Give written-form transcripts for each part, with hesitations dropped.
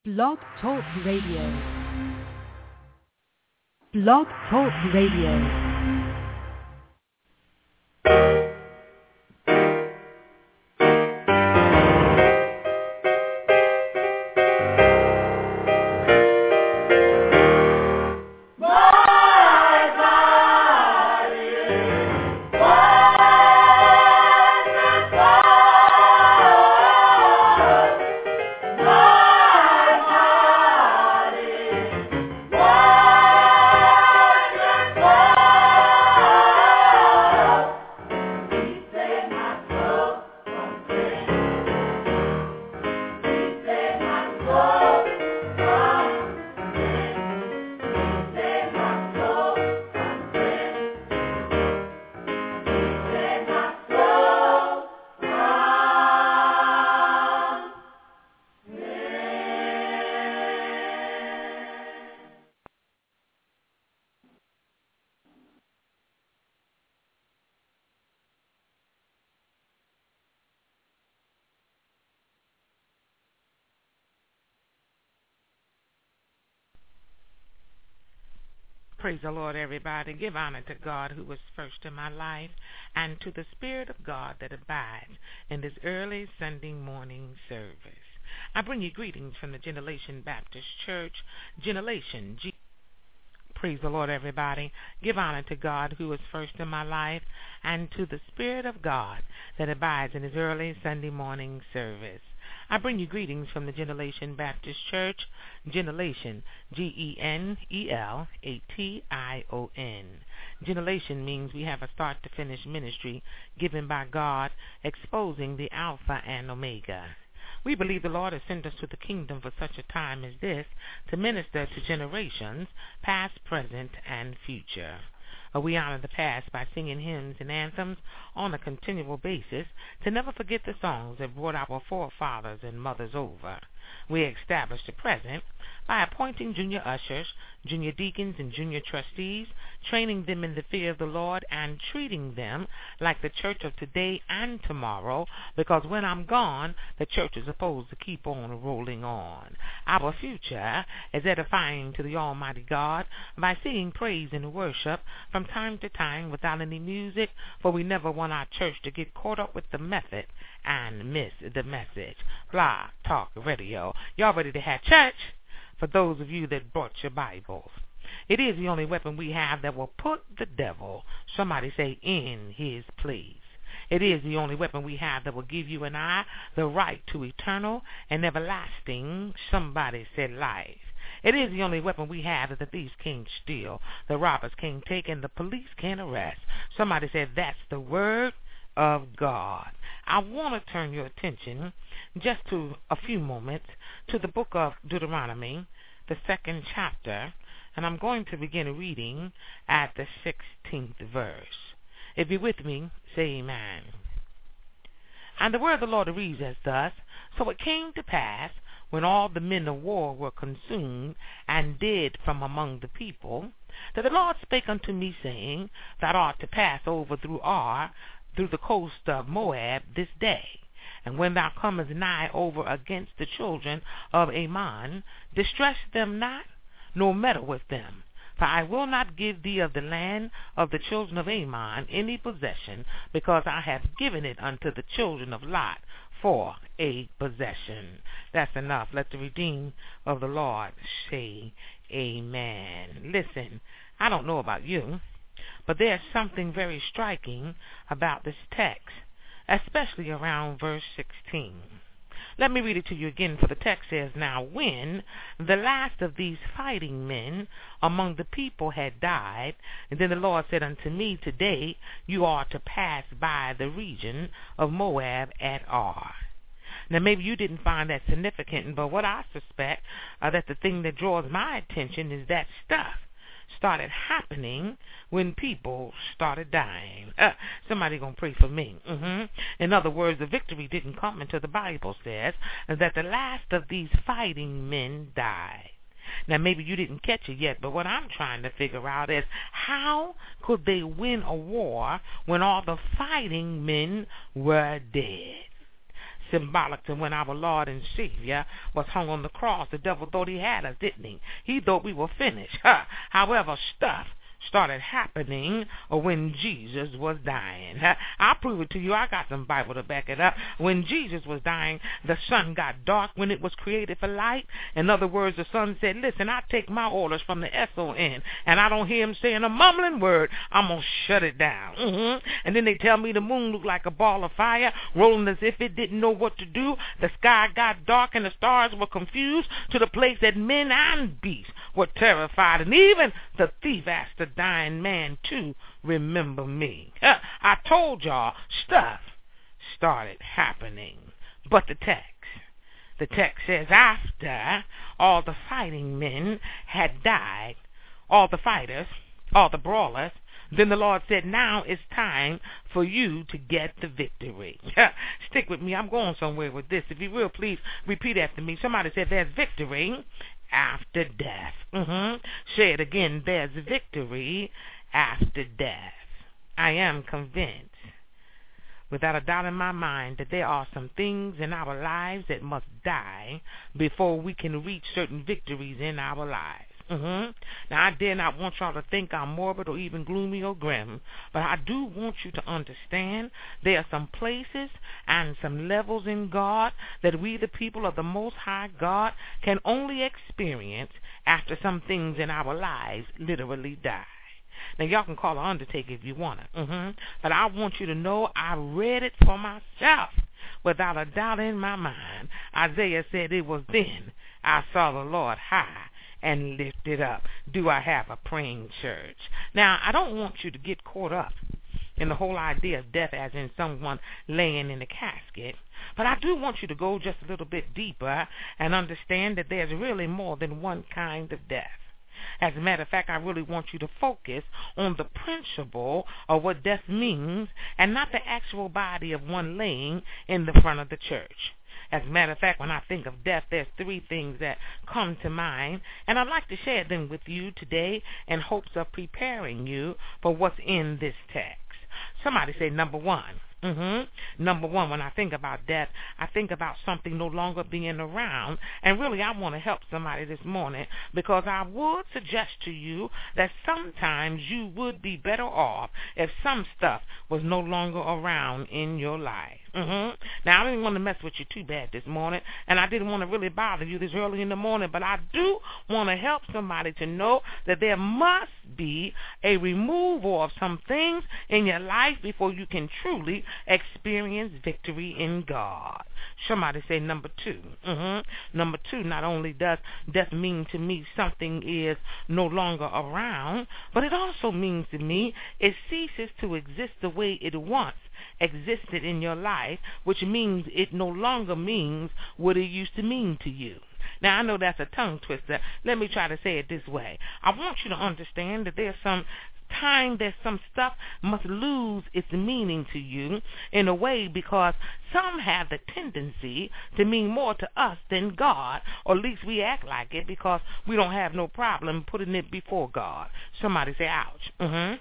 Blog Talk Radio. Blog Talk Radio. Praise the Lord, everybody. Give honor to God who was first in my life and to the Spirit of God that abides in this early Sunday morning service. I bring you greetings from the Generation Baptist Church, Generation G. Praise the Lord, everybody. Give honor to God who was first in my life and to the Spirit of God that abides in his early Sunday morning service. I bring you greetings from the Generation Baptist Church, Generation, Generation. Generation means we have a start-to-finish ministry given by God, exposing the Alpha and Omega. We believe the Lord has sent us to the kingdom for such a time as this to minister to generations, past, present, and future. We honor the past by singing hymns and anthems on a continual basis to never forget the songs that brought our forefathers and mothers over. We establish the present by appointing junior ushers, junior deacons, and junior trustees, training them in the fear of the Lord, and treating them like the church of today and tomorrow, because when I'm gone, the church is supposed to keep on rolling on. Our future is edifying to the Almighty God by singing praise and worship from time to time without any music, for we never want our church to get caught up with the method and miss the message. Blog Talk Radio. Y'all ready to have church? For those of you that brought your Bibles, it is the only weapon we have that will put the devil, somebody say, in his place. It is the only weapon we have that will give you and I the right to eternal and everlasting, somebody said, life. It is the only weapon we have that the thieves can't steal, the robbers can't take, and the police can't arrest. Somebody said, that's the word of God. I want to turn your attention just to a few moments to the book of Deuteronomy, the 2nd chapter, and I'm going to begin reading at the 16th verse. If you're with me, say amen. And the word of the Lord reads as thus: So it came to pass, when all the men of war were consumed and dead from among the people, that the Lord spake unto me, saying, Thou art to pass over through Ar, through the coast of Moab this day. And when thou comest nigh over against the children of Ammon, distress them not, nor meddle with them. For I will not give thee of the land of the children of Ammon any possession, because I have given it unto the children of Lot for a possession. That's enough. Let the redeemed of the Lord say amen. Listen, I don't know about you, but there's something very striking about this text, especially around verse 16. Let me read it to you again, for the text says, Now when the last of these fighting men among the people had died, and then the Lord said unto me, Today you are to pass by the region of Moab at Ar. Now, maybe you didn't find that significant, but what I suspect that the thing that draws my attention is that stuff started happening when people started dying. Somebody gonna pray for me. In other words, the victory didn't come until the Bible says that the last of these fighting men died. Now, maybe you didn't catch it yet, but what I'm trying to figure out is, how could they win a war when all the fighting men were dead? symbolic to when our Lord and Savior was hung on the cross. The devil thought he had us, didn't he? He thought we were finished. However, stuff started happening when Jesus was dying. I'll prove it to you. I got some Bible to back it up. When Jesus was dying, the sun got dark when it was created for light. In other words, the sun said, listen, I take my orders from the S-O-N, and I don't hear him saying a mumbling word. I'm going to shut it down. And then they tell me the moon looked like a ball of fire, rolling as if it didn't know what to do. The sky got dark and the stars were confused to the place that men and beasts were terrified. And even the thief asked the dying man to remember me. I told y'all stuff started happening. But the text says after all the fighting men had died, all the fighters, all the brawlers, then the Lord said, now it's time for you to get the victory. Stick with me. I'm going somewhere with this. If you will, please repeat after me. Somebody said there's victory after death. Say it again. There's victory after death. I am convinced, without a doubt in my mind, that there are some things in our lives that must die before we can reach certain victories in our lives. Now, I dare not want y'all to think I'm morbid or even gloomy or grim, but I do want you to understand there are some places and some levels in God that we, the people of the Most High God, can only experience after some things in our lives literally die. Now, y'all can call an undertaker if you want to, but I want you to know I read it for myself without a doubt in my mind. Isaiah said it was then I saw the Lord high and lifted up. Do I have a praying church? Now, I don't want you to get caught up in the whole idea of death as in someone laying in a casket, but I do want you to go just a little bit deeper and understand that there's really more than one kind of death. As a matter of fact, I really want you to focus on the principle of what death means and not the actual body of one laying in the front of the church. As a matter of fact, when I think of death, there's three things that come to mind, and I'd like to share them with you today in hopes of preparing you for what's in this text. Somebody say number one. Number one, when I think about death, I think about something no longer being around. And really, I want to help somebody this morning because I would suggest to you that sometimes you would be better off if some stuff was no longer around in your life. Now, I didn't want to mess with you too bad this morning, and I didn't want to really bother you this early in the morning, but I do want to help somebody to know that there must be a removal of some things in your life before you can truly experience victory in God. Somebody say number two. Number two, not only does death mean to me something is no longer around, but it also means to me it ceases to exist the way it once existed in your life, which means it no longer means what it used to mean to you. Now, I know that's a tongue twister. Let me try to say it this way. I want you to understand that there's some time that some stuff must lose its meaning to you in a way because some have the tendency to mean more to us than God, or at least we act like it because we don't have no problem putting it before God. Somebody say, ouch.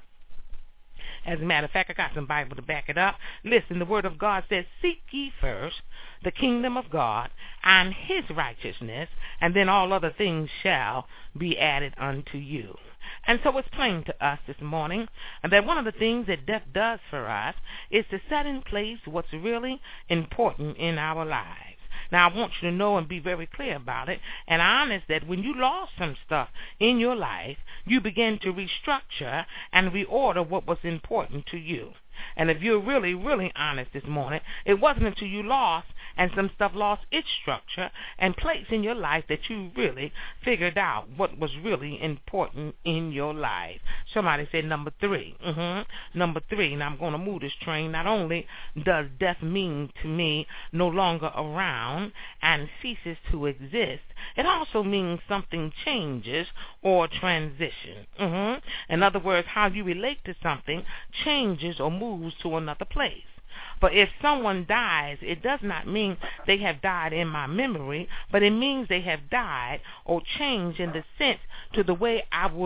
As a matter of fact, I got some Bible to back it up. Listen, the Word of God says, seek ye first the kingdom of God and his righteousness, and then all other things shall be added unto you. And so it's plain to us this morning that one of the things that death does for us is to set in place what's really important in our lives. Now, I want you to know and be very clear about it and honest that when you lost some stuff in your life, you begin to restructure and reorder what was important to you. And if you're really, really honest this morning, it wasn't until you lost and some stuff lost its structure and place in your life that you really figured out what was really important in your life. Somebody said number three. Number three, and I'm going to move this train. Not only does death mean to me no longer around and ceases to exist, it also means something changes or transition. In other words, how you relate to something changes or moves to another place. But if someone dies, it does not mean they have died in my memory, but it means they have died or changed in the sense to the way I would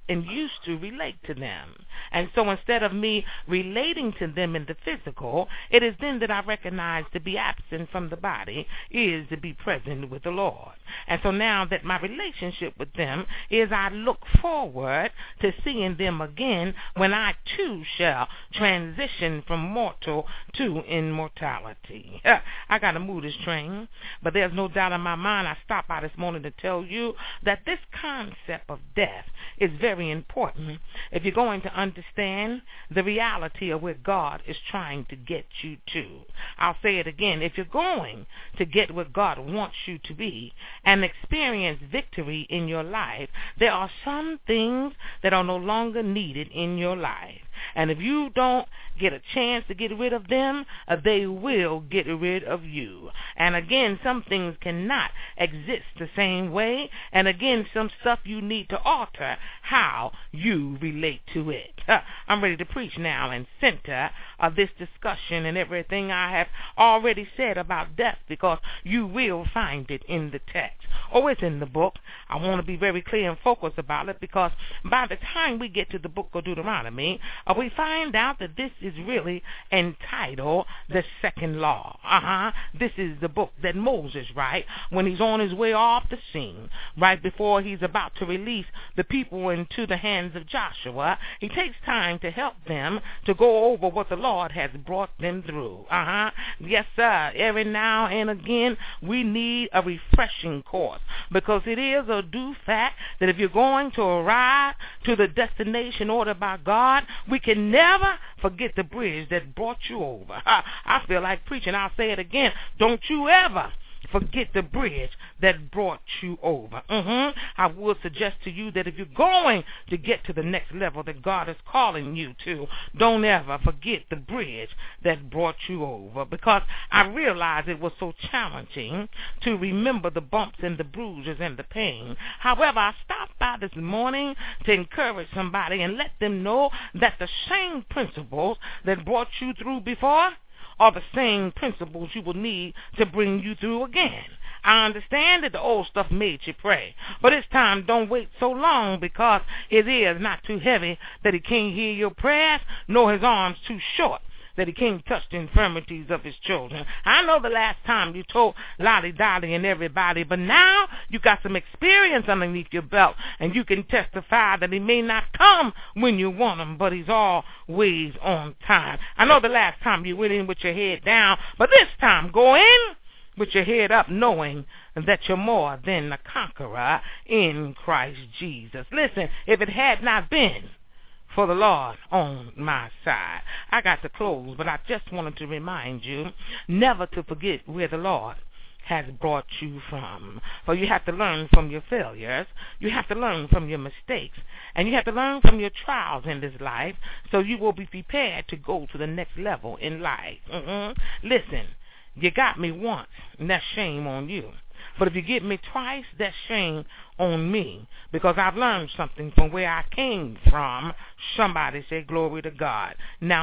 and used to relate to them. And so instead of me relating to them in the physical, it is then that I recognize to be absent from the body is to be present with the Lord. And so now that my relationship with them is, I look forward to seeing them again when I too shall transition from mortal to immortality. I got to move this train, but there's no doubt in my mind. I stopped by this morning to tell you that this concept of death is very important if you're going to understand the reality of where God is trying to get you to. I'll say it again. If you're going to get where God wants you to be and experience victory in your life, there are some things that are no longer needed in your life. And if you don't get a chance to get rid of them, they will get rid of you. And again, some things cannot exist the same way. And again, some stuff you need to alter how you relate to it. I'm ready to preach now and center this discussion and everything I have already said about death, because you will find it in the text. Oh, it's in the book. I want to be very clear and focused about it, because by the time we get to the book of Deuteronomy, we find out that this is really entitled the second law. This is the book that Moses writes when he's on his way off the scene, right before he's about to release the people into the hands of Joshua. He takes time to help them to go over what the Lord has brought them through. Yes, sir. Every now and again, we need a refreshing course, because it is a due fact that if you're going to arrive to the destination ordered by God, we can never forget the bridge that brought you over. I feel like preaching. I'll say it again. Don't you ever forget the bridge that brought you over. I would suggest to you that if you're going to get to the next level that God is calling you to, don't ever forget the bridge that brought you over, because I realized it was so challenging to remember the bumps and the bruises and the pain. However, I stopped by this morning to encourage somebody and let them know that the same principles that brought you through before are the same principles you will need to bring you through again. I understand that the old stuff made you pray, but this time don't wait so long, because his ear is not too heavy that he can't hear your prayers, nor his arms too short that he can't touch the infirmities of his children. I know the last time you told Lolly Dolly and everybody, but now you got some experience underneath your belt, and you can testify that he may not come when you want him, but he's always on time. I know the last time you went in with your head down, but this time go in with your head up, knowing that you're more than a conqueror in Christ Jesus. Listen, if it had not been for the Lord on my side. I got to close, but I just wanted to remind you never to forget where the Lord has brought you from. For you have to learn from your failures, you have to learn from your mistakes, and you have to learn from your trials in this life, so you will be prepared to go to the next level in life. Listen, you got me once, and that's shame on you. But if you get me twice, that's shame on me, because I've learned something from where I came from. Somebody say glory to God. Now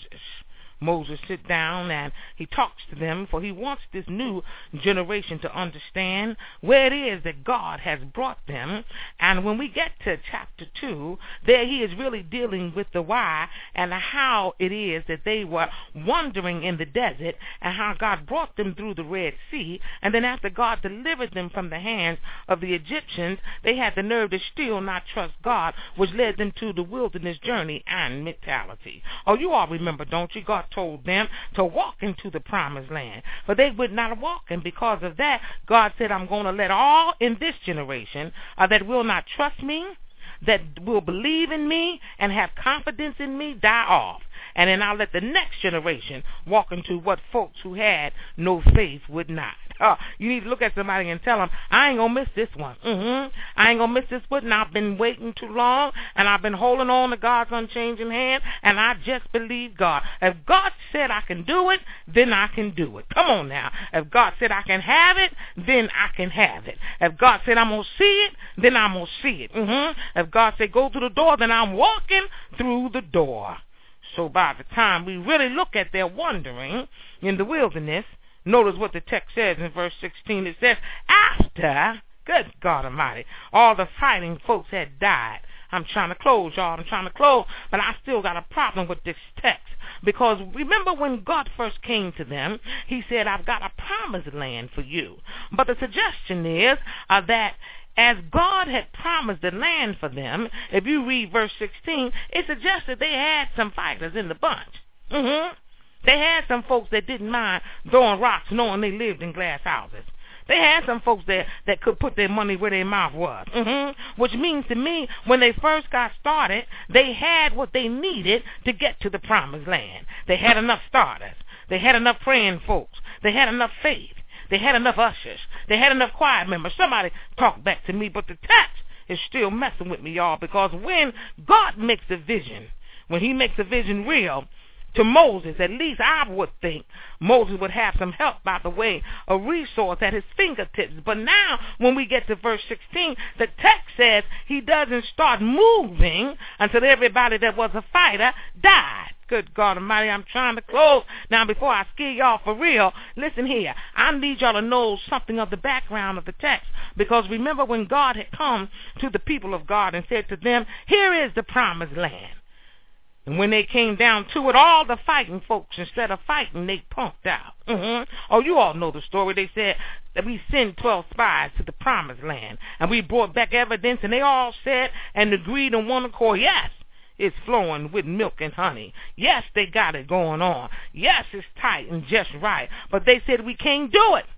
Moses sit down and he talks to them, for he wants this new generation to understand where it is that God has brought them. And when we get to chapter 2, there he is really dealing with the why and how it is that they were wandering in the desert, and how God brought them through the Red Sea. And then after God delivered them from the hands of the Egyptians, they had the nerve to still not trust God, which led them to the wilderness journey and mentality. Oh, you all remember, don't you? God told them to walk into the promised land, but they would not walk, and because of that, God said, I'm going to let all in this generation that will not trust me, that will believe in me and have confidence in me, die off. And then I'll let the next generation walk into what folks who had no faith would not. You need to look at somebody and tell them, I ain't going to miss this one. I ain't going to miss this one. And I've been waiting too long, and I've been holding on to God's unchanging hand, and I just believe God. If God said I can do it, then I can do it. Come on now. If God said I can have it, then I can have it. If God said I'm going to see it, then I'm going to see it. If God said go through the door, then I'm walking through the door. So by the time we really look at their wandering in the wilderness, notice what the text says in verse 16. It says, after, good God Almighty, all the fighting folks had died, I'm trying to close, y'all. I'm trying to close, but I still got a problem with this text. Because remember when God first came to them, he said, I've got a promised land for you. But the suggestion is that as God had promised the land for them, if you read verse 16, it suggests that they had some fighters in the bunch. They had some folks that didn't mind throwing rocks knowing they lived in glass houses. They had some folks that could put their money where their mouth was. Which means to me, when they first got started, they had what they needed to get to the promised land. They had enough starters. They had enough praying folks. They had enough faith. They had enough ushers. They had enough choir members. Somebody talk back to me, but the text is still messing with me, y'all, because when God makes a vision, when he makes a vision real, to Moses, at least I would think Moses would have some help by the way, a resource at his fingertips. But now, when we get to verse 16, the text says he doesn't start moving until everybody that was a fighter died. Good God Almighty, I'm trying to close. Now, before I scare y'all for real, listen here. I need y'all to know something of the background of the text. Because remember when God had come to the people of God and said to them, here is the promised land. And when they came down to it, all the fighting folks, instead of fighting, they punked out. Oh, you all know the story. They said that we sent 12 spies to the promised land. And we brought back evidence, and they all said and agreed on one accord, yes, it's flowing with milk and honey. Yes, they got it going on. Yes, it's tight and just right. But they said we can't do it.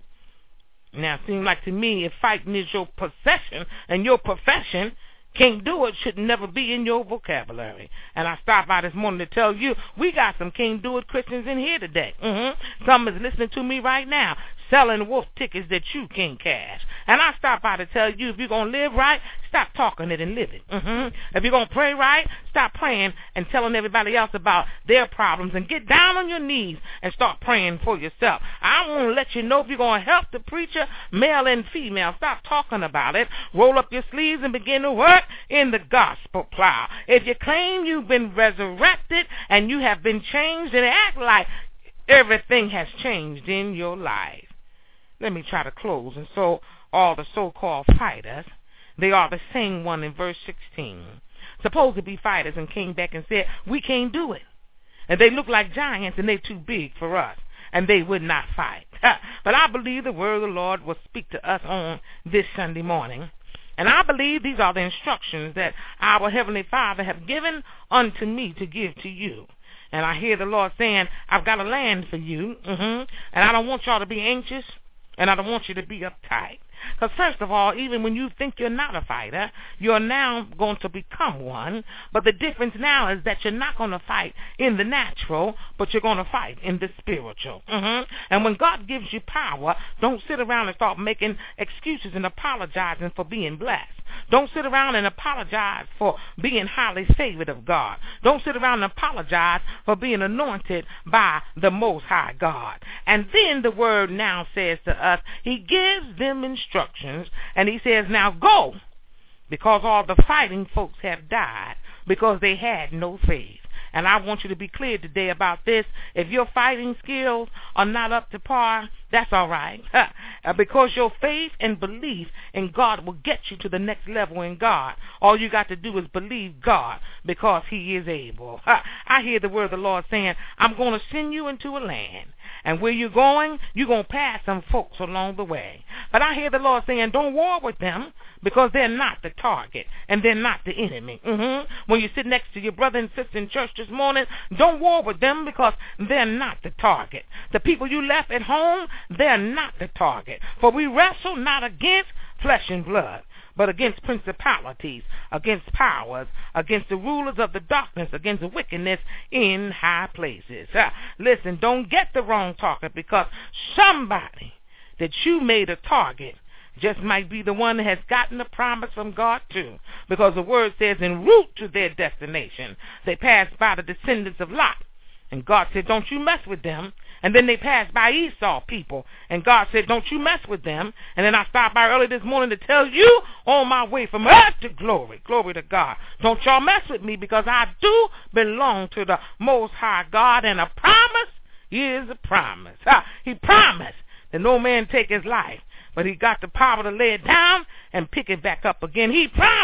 Now, it seems like to me, if fighting is your possession and your profession, can't do it should never be in your vocabulary. And I stopped by this morning to tell you, we got some can't do it Christians in here today. Some is listening to me right now, selling wolf tickets that you can't cash. And I stopped by to tell you, if you're going to live right, stop talking it and live it. If you're going to pray right, stop praying and telling everybody else about their problems and get down on your knees and start praying for yourself. I want to let you know if you're going to help the preacher, male and female, stop talking about it. Roll up your sleeves and begin to work in the gospel plow. If you claim you've been resurrected and you have been changed, and act like everything has changed in your life. Let me try to close. And so all the so-called fighters, they are the same one in verse 16. Supposed to be fighters and came back and said, we can't do it. And they look like giants and they're too big for us. And they would not fight. But I believe the word of the Lord will speak to us on this Sunday morning. And I believe these are the instructions that our Heavenly Father have given unto me to give to you. And I hear the Lord saying, I've got a land for you. And I don't want y'all to be anxious. And I don't want you to be uptight. Because first of all, even when you think you're not a fighter, you're now going to become one. But the difference now is that you're not going to fight in the natural, but you're going to fight in the spiritual. And when God gives you power, don't sit around and start making excuses and apologizing for being blessed. Don't sit around and apologize for being highly favored of God. Don't sit around and apologize for being anointed by the Most High God. And then the word now says to us, he gives them instructions, and he says, now go, because all the fighting folks have died because they had no faith. And I want you to be clear today about this. If your fighting skills are not up to par, that's all right. Because your faith and belief in God will get you to the next level in God. All you got to do is believe God, because he is able. I hear the word of the Lord saying, I'm going to send you into a land. And where you're going to pass some folks along the way. But I hear the Lord saying, don't war with them, because they're not the target and they're not the enemy. When you sit next to your brother and sister in church this morning, don't war with them, because they're not the target. The people you left at home, they're not the target. For we wrestle not against flesh and blood, but against principalities, against powers, against the rulers of the darkness, against the wickedness in high places. Listen, don't get the wrong target, because somebody that you made a target just might be the one that has gotten a promise from God too. Because the word says, en route to their destination, they passed by the descendants of Lot. And God said, don't you mess with them. And then they passed by Esau people. And God said, don't you mess with them. And then I stopped by early this morning to tell you, on my way from earth to glory. Glory to God. Don't y'all mess with me, because I do belong to the Most High God. And a promise is a promise. He promised that no man take his life, but he got the power to lay it down and pick it back up again. He promised,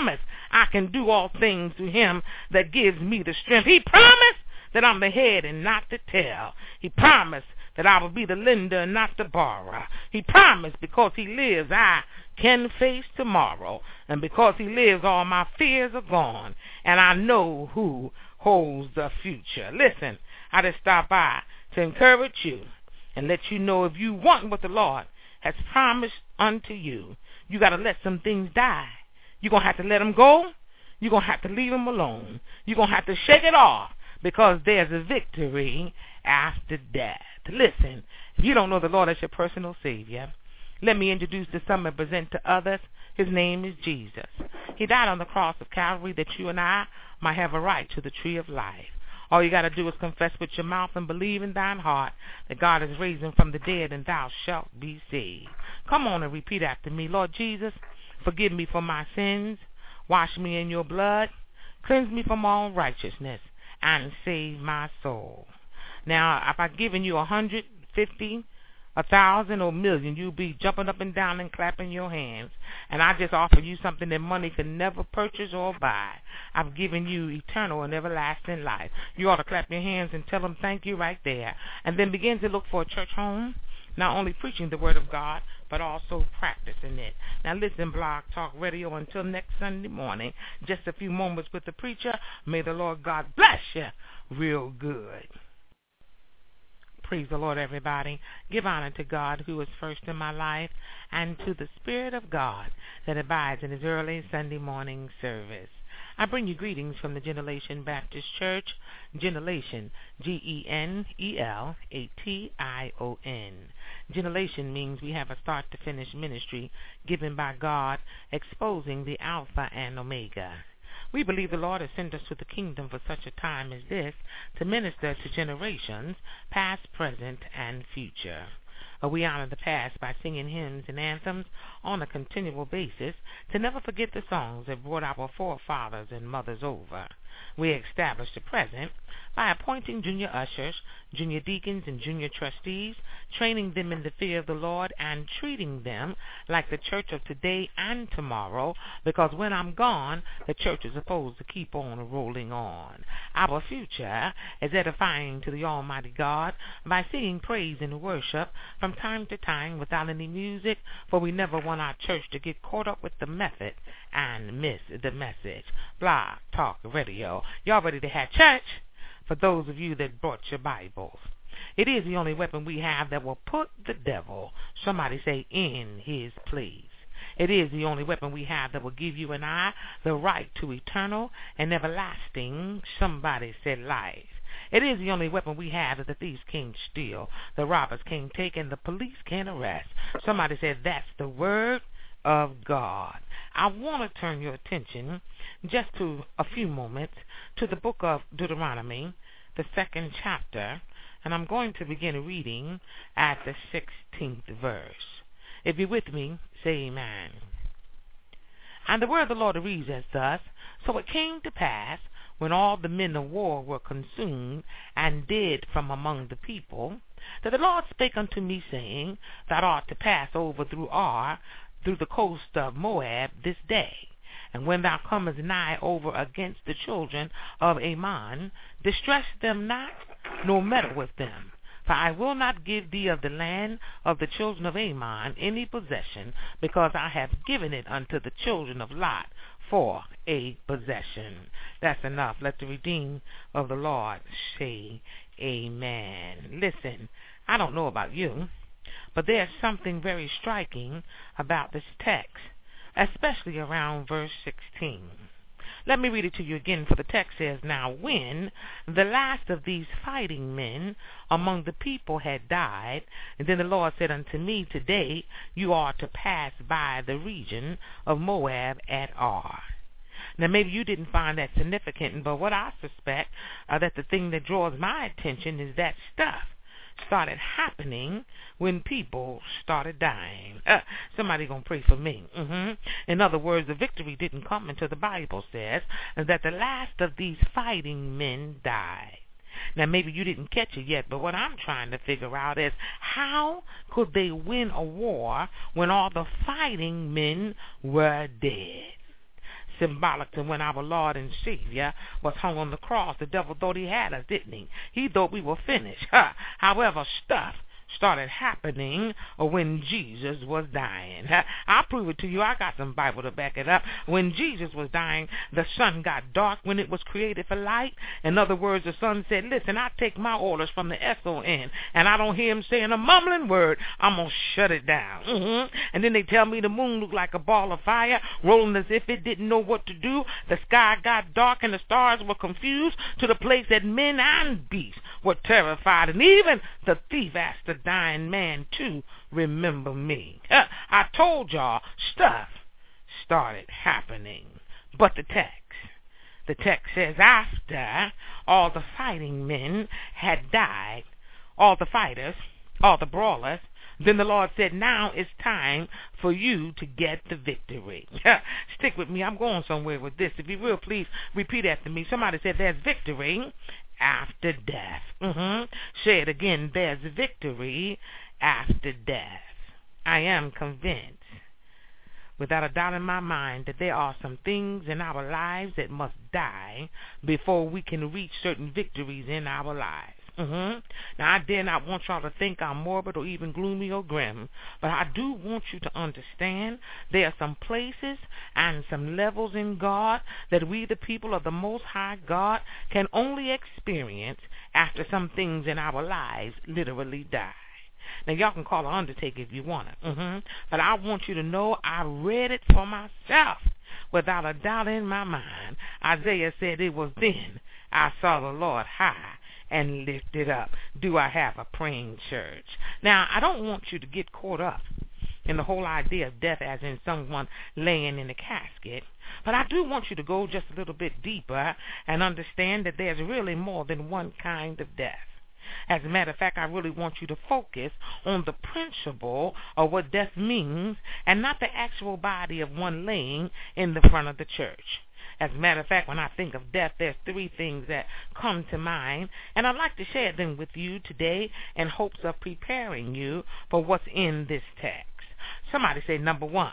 I can do all things through him that gives me the strength. He promised that I'm the head and not the tail. He promised that I will be the lender and not the borrower. He promised because he lives, I can face tomorrow. And because he lives, all my fears are gone. And I know who holds the future. Listen, I just stopped by to encourage you and let you know if you want what the Lord has promised unto you, you got to let some things die. You're going to have to let them go. You're going to have to leave them alone. You're going to have to shake it off because there's a victory after death. Listen, if you don't know the Lord as your personal Savior, let me introduce to some and present to others. His name is Jesus. He died on the cross of Calvary that you and I might have a right to the tree of life. All you got to do is confess with your mouth and believe in thine heart that God is raised him from the dead, and thou shalt be saved. Come on and repeat after me. Lord Jesus, forgive me for my sins. Wash me in your blood. Cleanse me from all righteousness and save my soul. Now, if I've given you 150, 1,000 or 1,000,000, you'll be jumping up and down and clapping your hands. And I just offer you something that money can never purchase or buy. I've given you eternal and everlasting life. You ought to clap your hands and tell them thank you right there. And then begin to look for a church home, not only preaching the word of God, but also practicing it. Now listen, Blog Talk Radio, until next Sunday morning, just a few moments with the preacher. May the Lord God bless you real good. Praise the Lord, everybody. Give honor to God who is first in my life and to the Spirit of God that abides in his early Sunday morning service. I bring you greetings from the Generation Baptist Church. Generation, Genelation. Generation means we have a start-to-finish ministry given by God, exposing the Alpha and Omega. We believe the Lord has sent us to the kingdom for such a time as this to minister to generations, past, present, and future. We honor the past by singing hymns and anthems on a continual basis to never forget the songs that brought our forefathers and mothers over. We establish the present by appointing junior ushers, junior deacons, and junior trustees, training them in the fear of the Lord and treating them like the church of today and tomorrow, because when I'm gone, the church is supposed to keep on rolling on. Our future is edifying to the Almighty God by singing praise and worship from time to time without any music, for we never want our church to get caught up with the method and miss the message. Blog Talk Radio. Y'all ready to have church? For those of you that brought your Bibles, it is the only weapon we have that will put the devil, somebody say, in his place. It is the only weapon we have that will give you and I the right to eternal and everlasting, somebody said, life. It is the only weapon we have that the thieves can't steal, the robbers can't take, and the police can't arrest. Somebody said, that's the word of God. I want to turn your attention just to a few moments to the book of Deuteronomy, the 2nd chapter, and I'm going to begin reading at the 16th verse. If you're with me, say amen. And the word of the Lord reads as thus: So it came to pass, when all the men of war were consumed and dead from among the people, that the Lord spake unto me, saying, Thou art to pass over through Ar, through the coast of Moab this day. And when thou comest nigh over against the children of Ammon, distress them not, nor meddle with them. For I will not give thee of the land of the children of Ammon any possession, because I have given it unto the children of Lot for a possession. That's enough. Let the redeemed of the Lord say amen. Listen, I don't know about you, but there's something very striking about this text, especially around verse 16. Let me read it to you again, for the text says, Now when the last of these fighting men among the people had died, and then the Lord said unto me, Today you are to pass by the region of Moab at Ar. Now maybe you didn't find that significant, but what I suspect that the thing that draws my attention is that stuff started happening when people started dying. Somebody gonna pray for me. In other words, the victory didn't come until the Bible says that the last of these fighting men died. Now maybe you didn't catch it yet, but what I'm trying to figure out is, how could they win a war when all the fighting men were dead? symbolic to when our Lord and Savior was hung on the cross. The devil thought he had us, didn't he? He thought we were finished. However, stuff started happening when Jesus was dying. I'll prove it to you. I got some Bible to back it up. When Jesus was dying, the sun got dark when it was created for light. In other words, the sun said, listen, I take my orders from the S-O-N, and I don't hear him saying a mumbling word. I'm going to shut it down. And then they tell me the moon looked like a ball of fire, rolling as if it didn't know what to do. The sky got dark and the stars were confused to the place that men and beasts were terrified. And even the thief asked the dying man to remember me. I told y'all stuff started happening. But the text says after all the fighting men had died, all the fighters, all the brawlers, then the Lord said, now it's time for you to get the victory. Stick with me. I'm going somewhere with this. If you will, please repeat after me. Somebody said there's victory after death. Say it again. There's victory after death. I am convinced, without a doubt in my mind, that there are some things in our lives that must die before we can reach certain victories in our lives. Now, I dare not want y'all to think I'm morbid or even gloomy or grim, but I do want you to understand there are some places and some levels in God that we, the people of the Most High God, can only experience after some things in our lives literally die. Now, y'all can call an undertaker if you want it, but I want you to know I read it for myself without a doubt in my mind. Isaiah said it was then I saw the Lord high and lifted up. Do I have a praying church? Now, I don't want you to get caught up in the whole idea of death as in someone laying in a casket, but I do want you to go just a little bit deeper and understand that there's really more than one kind of death. As a matter of fact, I really want you to focus on the principle of what death means and not the actual body of one laying in the front of the church. As a matter of fact, when I think of death, there's three things that come to mind, and I'd like to share them with you today in hopes of preparing you for what's in this text. Somebody say number one.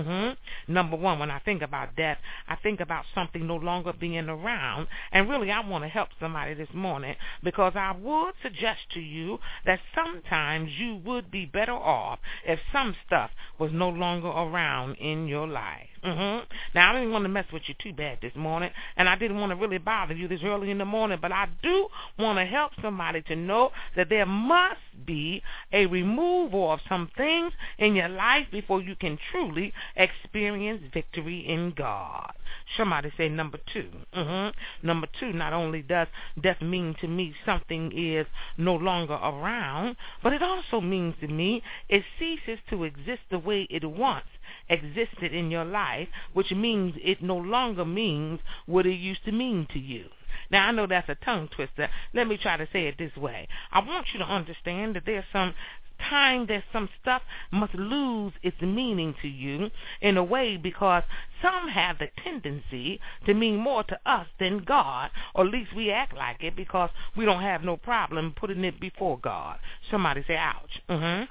Number one, when I think about death, I think about something no longer being around. And really, I want to help somebody this morning because I would suggest to you that sometimes you would be better off if some stuff was no longer around in your life. Now, I didn't want to mess with you too bad this morning, and I didn't want to really bother you this early in the morning, but I do want to help somebody to know that there must be a removal of some things in your life before you can truly experience victory in God. Somebody say number two. Number two, not only does death mean to me something is no longer around, but it also means to me it ceases to exist the way it once existed in your life, which means it no longer means what it used to mean to you. Now, I know that's a tongue twister. Let me try to say it this way. I want you to understand that there's some time that some stuff must lose its meaning to you in a way because some have the tendency to mean more to us than God, or at least we act like it because we don't have no problem putting it before God. Somebody say, ouch.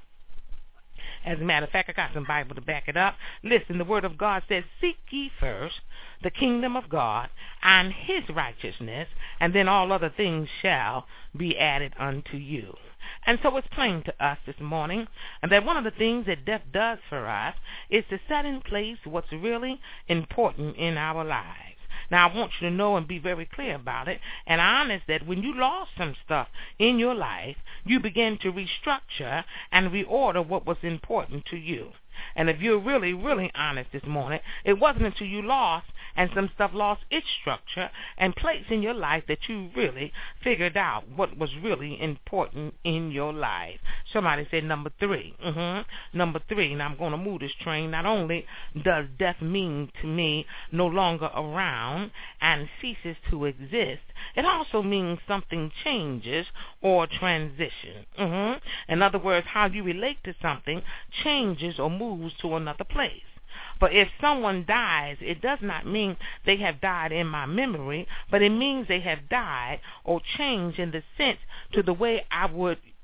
As a matter of fact, I got some Bible to back it up. Listen, the Word of God says, seek ye first the kingdom of God and his righteousness, and then all other things shall be added unto you. And so it's plain to us this morning that one of the things that death does for us is to set in place what's really important in our lives. Now, I want you to know and be very clear about it and honest that when you lost some stuff in your life, you began to restructure and reorder what was important to you. And if you're really, really honest this morning, it wasn't until you lost and some stuff lost its structure and place in your life that you really figured out what was really important in your life. Somebody said number three. Number three, and I'm going to move this train. Not only does death mean to me no longer around and ceases to exist, it also means something changes or transition. In other words, how you relate to something changes or moves to another place. But if someone dies, it does not mean they have died in my memory, but it means they have died or changed in the sense to the way I would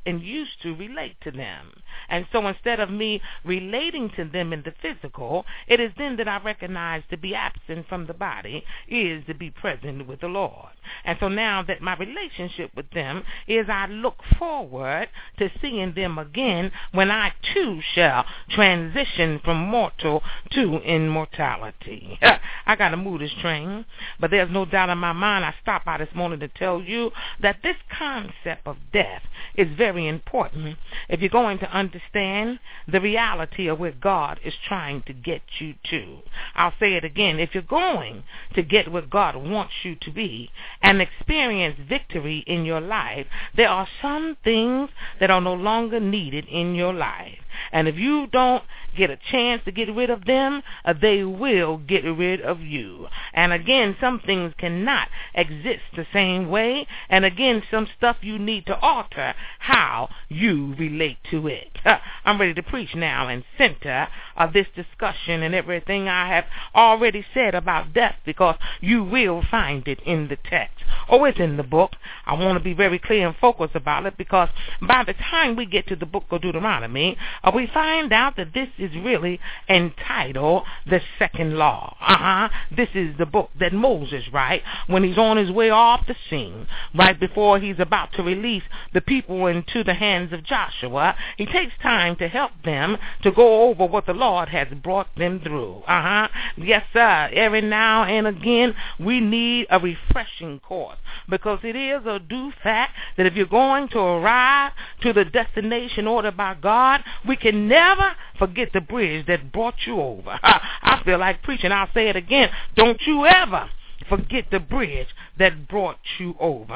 and used to relate to them. And so instead of me relating to them in the physical, it is then that I recognize to be absent from the body is to be present with the Lord. And so now that my relationship with them is, I look forward to seeing them again when I too shall transition from mortal to immortality. I got to move this train, but there's no doubt in my mind. I stopped by this morning to tell you that this concept of death is very important if you're going to understand the reality of where God is trying to get you to. I'll say it again. If you're going to get where God wants you to be and experience victory in your life, there are some things that are no longer needed in your life. And if you don't get a chance to get rid of them, they will get rid of you. And again, some things cannot exist the same way. And again, some stuff you need to alter how you relate to it. I'm ready to preach now and center this discussion and everything I have already said about death, because you will find it in the text. Oh, it's in the book. I want to be very clear and focused about it, because by the time we get to the book of Deuteronomy, we find out that this is really entitled the second law. This is the book that Moses writes when he's on his way off the scene, right before he's about to release the people into the hands of Joshua. He takes time to help them to go over what the Lord has brought them through. Yes, sir. Every now and again, we need a refreshing course, because it is a due fact that if you're going to arrive to the destination ordered by God, we can never forget the bridge that brought you over. I feel like preaching. I'll say it again. Don't you ever forget the bridge that brought you over.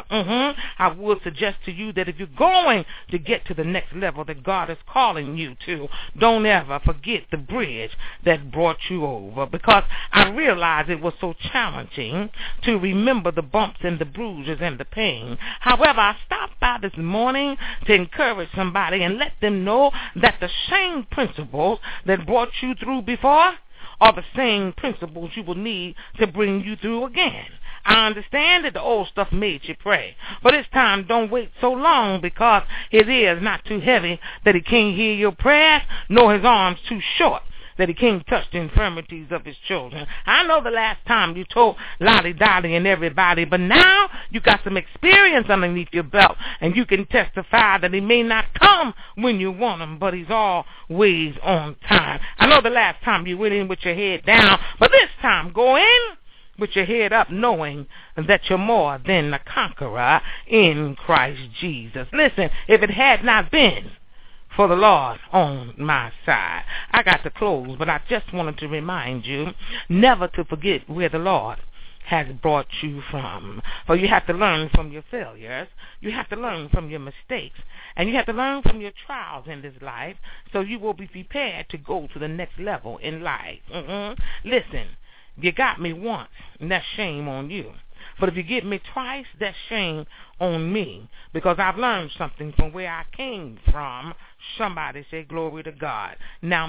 I would suggest to you that if you're going to get to the next level that God is calling you to, don't ever forget the bridge that brought you over, because I realized it was so challenging to remember the bumps and the bruises and the pain. However, I stopped by this morning to encourage somebody and let them know that the same principles that brought you through before are the same principles you will need to bring you through again. I understand that the old stuff made you pray, but this time don't wait so long, because his ear is not too heavy that he can't hear your prayers, nor his arms too short that he can't touch the infirmities of his children. I know the last time you told Lottie Dottie and everybody, but now you got some experience underneath your belt, and you can testify that he may not come when you want him, but he's always on time. I know the last time you went in with your head down, but this time go in with your head up, knowing that you're more than a conqueror in Christ Jesus. Listen, if it had not been for the Lord on my side. I got to close, but I just wanted to remind you never to forget where the Lord has brought you from. For you have to learn from your failures, you have to learn from your mistakes, and you have to learn from your trials in this life, so you will be prepared to go to the next level in life. Listen, you got me once, and that's shame on you. But if you get me twice, that's shame on me, because I've learned something from where I came from. Somebody say glory to God. Now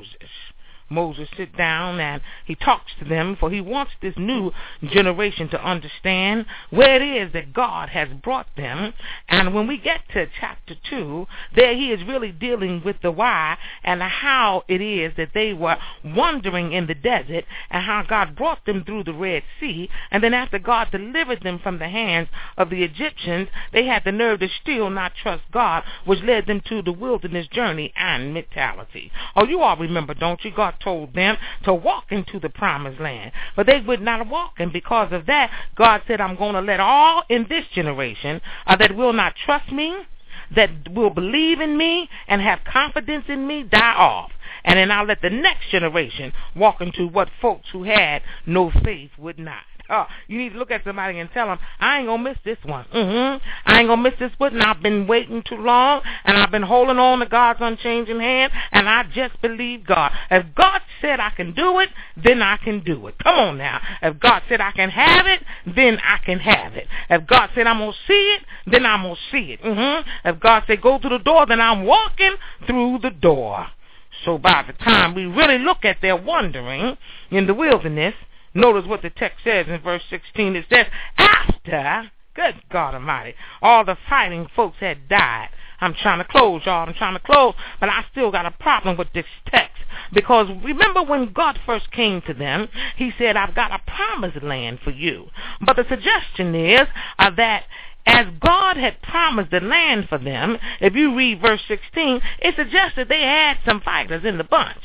Moses sit down and he talks to them, for he wants this new generation to understand where it is that God has brought them. And when we get to chapter 2, there he is really dealing with the why and how it is that they were wandering in the desert, and how God brought them through the Red Sea. And then after God delivered them from the hands of the Egyptians, they had the nerve to still not trust God, which led them to the wilderness journey and mentality. Oh, you all remember, don't you? God told them to walk into the promised land, but they would not walk, and because of that, God said, I'm going to let all in this generation that will not trust me, that will believe in me and have confidence in me, die off. And then I'll let the next generation walk into what folks who had no faith would not. You need to look at somebody and tell them, I ain't going to miss this one. I ain't going to miss this one. I've been waiting too long, and I've been holding on to God's unchanging hand, and I just believe God. If God said I can do it, then I can do it. Come on now. If God said I can have it, then I can have it. If God said I'm going to see it, then I'm going to see it. If God said go through the door, then I'm walking through the door. So by the time we really look at their wandering in the wilderness, notice what the text says in verse 16. It says, after, good God Almighty, all the fighting folks had died, I'm trying to close, y'all. I'm trying to close, but I still got a problem with this text. Because remember when God first came to them, he said, I've got a promised land for you. But the suggestion is that as God had promised the land for them, if you read verse 16, it suggests that they had some fighters in the bunch.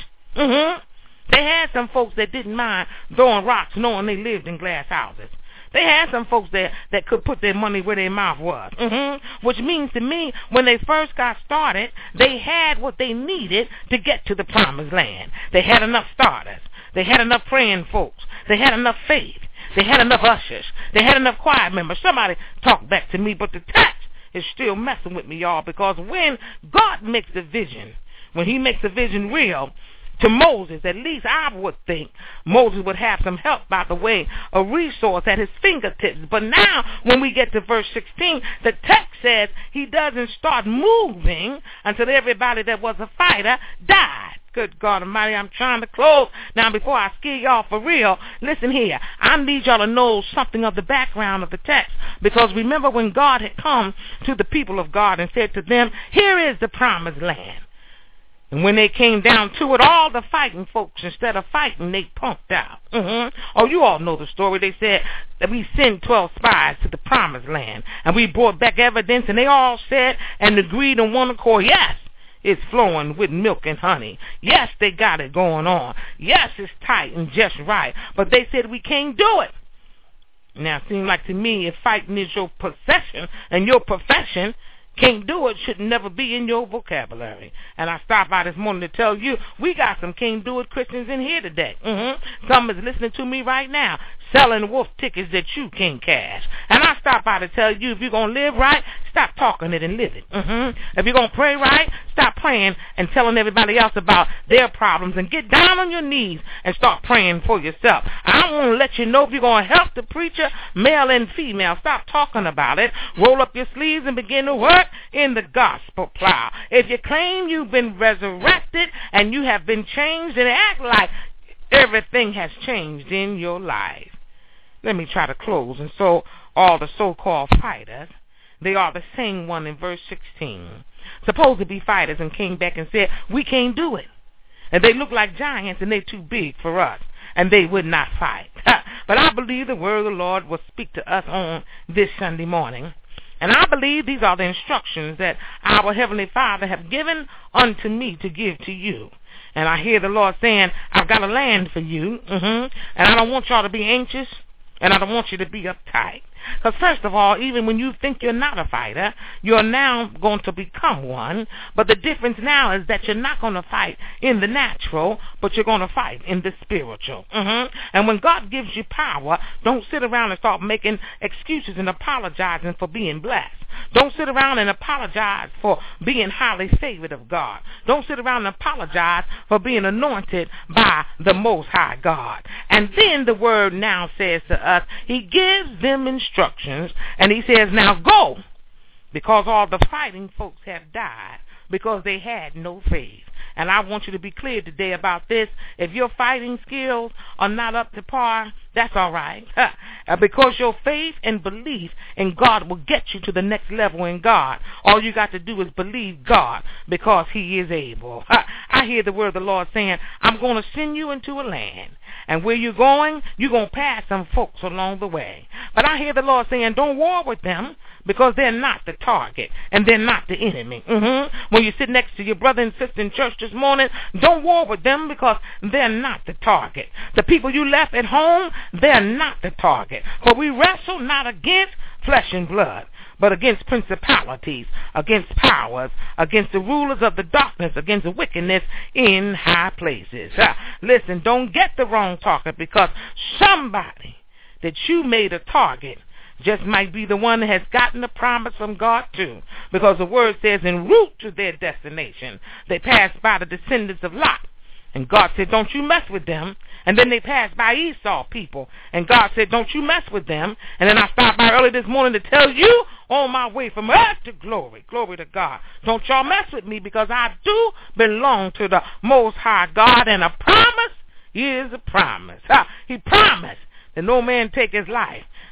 They had some folks that didn't mind throwing rocks knowing they lived in glass houses. They had some folks that could put their money where their mouth was. Which means to me, when they first got started, they had what they needed to get to the promised land. They had enough starters. They had enough praying folks. They had enough faith. They had enough ushers. They had enough choir members. Somebody talk back to me, but the text is still messing with me, y'all, because when God makes the vision, when he makes the vision real, to Moses, at least I would think Moses would have some help by the way, a resource at his fingertips. But now, when we get to verse 16, the text says he doesn't start moving until everybody that was a fighter died. Good God Almighty, I'm trying to close. Now, before I scare y'all for real, listen here. I need y'all to know something of the background of the text. Because remember when God had come to the people of God and said to them, here is the promised land. And when they came down to it, all the fighting folks, instead of fighting, they punked out. Oh, you all know the story. They said that we sent 12 spies to the promised land. And we brought back evidence, and they all said and agreed on one accord, yes, it's flowing with milk and honey. Yes, they got it going on. Yes, it's tight and just right. But they said we can't do it. Now, it seems like to me, if fighting is your possession and your profession, can't do it should never be in your vocabulary. And I stopped by this morning to tell you, we got some can't do it Christians in here today. Some is listening to me right now, selling wolf tickets that you can't cash. And I stopped by to tell you, if you're going to live right, stop talking it and live it. If you're going to pray right, stop praying and telling everybody else about their problems, and get down on your knees and start praying for yourself. I want to let you know, if you're going to help the preacher, male and female, stop talking about it. Roll up your sleeves and begin to work in the gospel plow. If you claim you've been resurrected and you have been changed, and act like everything has changed in your life. Let me try to close. And so all the so-called fighters, they are the same one in verse 16, supposed to be fighters, and came back and said, we can't do it. And they look like giants and they're too big for us, and they would not fight. But I believe the word of the Lord will speak to us on this Sunday morning. And I believe these are the instructions that our Heavenly Father have given unto me to give to you. And I hear the Lord saying, I've got a land for you, and I don't want y'all to be anxious, and I don't want you to be uptight. Because first of all, even when you think you're not a fighter, you're now going to become one. But the difference now is that you're not going to fight in the natural, but you're going to fight in the spiritual. And when God gives you power, don't sit around and start making excuses and apologizing for being blessed. Don't sit around and apologize for being highly favored of God. Don't sit around and apologize for being anointed by the Most High God. And then the word now says to us, he gives them instructions, and he says, now go, because all the fighting folks have died because they had no faith. And I want you to be clear today about this. If your fighting skills are not up to par, that's all right. Because your faith and belief in God will get you to the next level in God. All you got to do is believe God, because he is able. I hear the word of the Lord saying, I'm going to send you into a land. And where you're going to pass some folks along the way. But I hear the Lord saying, don't war with them, because they're not the target and they're not the enemy. When you sit next to your brother and sister in church this morning, don't war with them, because they're not the target. The people you left at home, they're not the target. For we wrestle not against flesh and blood, but against principalities, against powers, against the rulers of the darkness, against the wickedness in high places. Listen, don't get the wrong target, because somebody that you made a target just might be the one that has gotten the promise from God too. Because the word says, en route to their destination, they passed by the descendants of Lot. And God said, don't you mess with them. And then they passed by Esau people. And God said, don't you mess with them. And then I stopped by early this morning to tell you, on my way from earth to glory, glory to God, don't y'all mess with me, because I do belong to the Most High God. And a promise is a promise. He promised that no man take his life,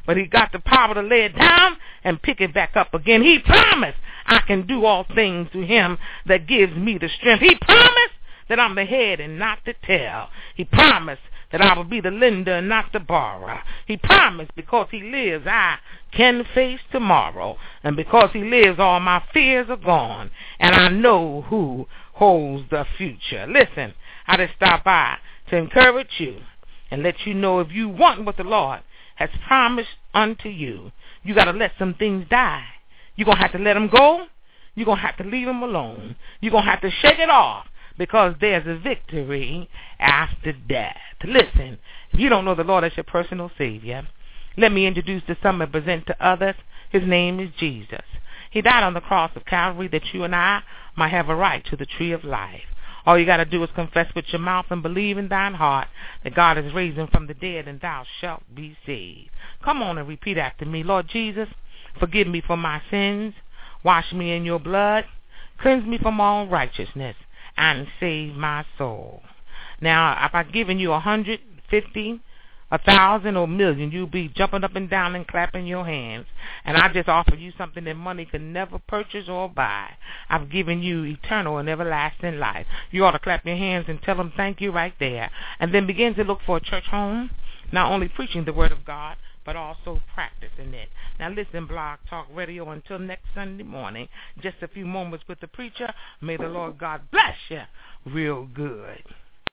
but he got the power to lay it down and pick it back up again. He promised I can do all things through him that gives me the strength. He promised that I'm the head and not the tail. He promised that I will be the lender and not the borrower. He promised because he lives, I can face tomorrow. And because he lives, all my fears are gone. And I know who holds the future. Listen, I just stopped by to encourage you and let you know if you want what the Lord has promised unto you, you got to let some things die. You're going to have to let them go. You're going to have to leave them alone. You're going to have to shake it off, because there's a victory after death. Listen, if you don't know the Lord as your personal Savior, let me introduce to some and present to others. His name is Jesus. He died on the cross of Calvary that you and I might have a right to the tree of life. All you got to do is confess with your mouth and believe in thine heart that God has raised him from the dead, and thou shalt be saved. Come on and repeat after me. Lord Jesus, forgive me for my sins. Wash me in your blood. Cleanse me from all unrighteousness, and save my soul. Now, if I've given you 150, 1,000, or 1,000,000, you'll be jumping up and down and clapping your hands. And I just offered you something that money could never purchase or buy. I've given you eternal and everlasting life. You ought to clap your hands and tell them thank you right there. And then begin to look for a church home, not only preaching the word of God, but also practicing it. Now listen, Blog Talk Radio, until next Sunday morning, just a few moments with the preacher. May the Lord God bless you real good.